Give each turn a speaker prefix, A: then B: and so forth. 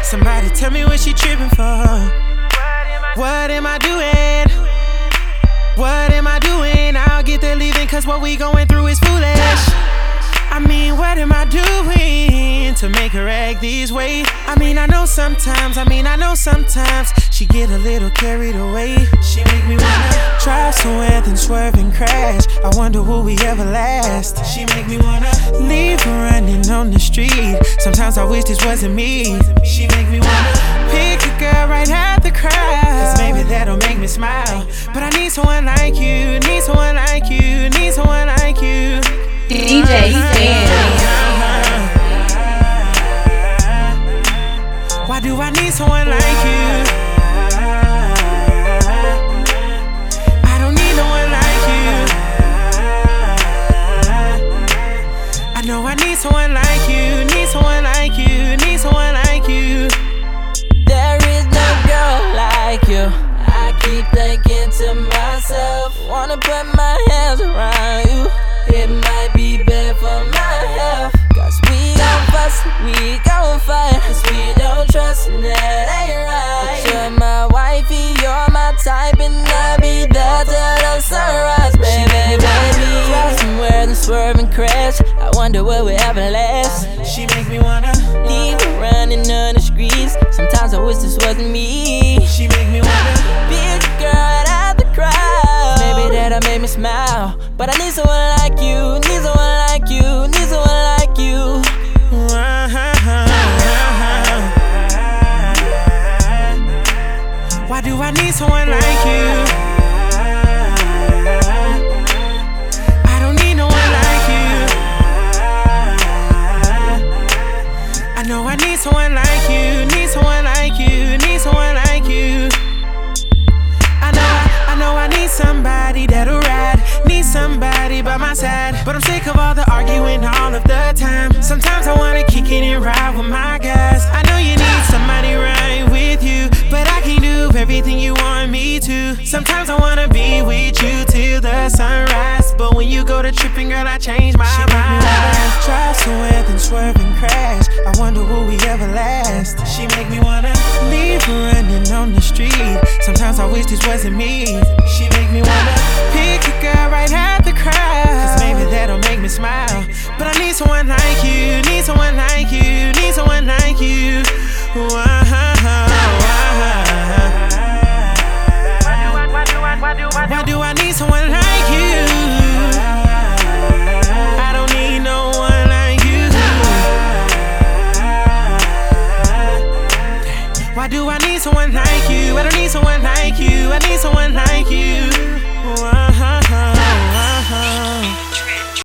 A: Somebody tell me what she tripping for. What am I doing? What am I doing? I'll get the leaving, cause what we going through is foolish. I mean, what am I doing to make her act this way? I know sometimes she get a little carried away. She make me wanna drive somewhere, then swerve and crash. I wonder will we ever last? She make me wanna leave her running on the street. Sometimes I wish this wasn't me. She make me wanna pick a girl right at the crowd, cause maybe that'll make me smile. But I need someone like you, need someone like you, need someone like you.
B: DJ Stan.
A: Why do I need someone like you? I don't need no one like you. I know I need someone like you, need someone like you, need someone like you.
C: There is no girl like you. I keep thinking to myself, wanna put my hands around you. It might be bad for my health, cause we gon' fuss, we gon' fight, cause we don't trust, and that ain't right. But you're my wifey, you're my type, and I'll be there till the sunrise. Baby, baby, drive somewhere, then swerve and crash. I wonder will we ever last?
A: She make me wanna
C: leave her running on the streets. Sometimes I wish this wasn't me.
A: She make me wanna
C: be a girl at the crowd. Maybe that'll make me smile, but I need someone like you, need someone like you, need someone like you.
A: Why do I need someone like you? I don't need no one like you. I know I need someone like you, need someone like you, need someone like you. I know I need somebody that'll ride, need somebody by my side. But I'm sick of all the arguing all of the time. Sometimes I wanna kick it and ride with my guys. I know you need somebody right with you, but I can't do everything you want me to. Sometimes I wanna be with you till the sunrise, but when you go to tripping, girl, I change my mind. Drive somewhere, then swerve and crash. I wonder will we ever last? She make me wanna leave her running on the street. Sometimes I wish this wasn't me. She make me wanna pick a girl right at the crowd, cause maybe that'll make me smile. But I need someone like you, need someone like you, need someone like you. Why do I need someone like you? I don't need no one like you. Why do I need someone like you? I don't need someone like you. I need someone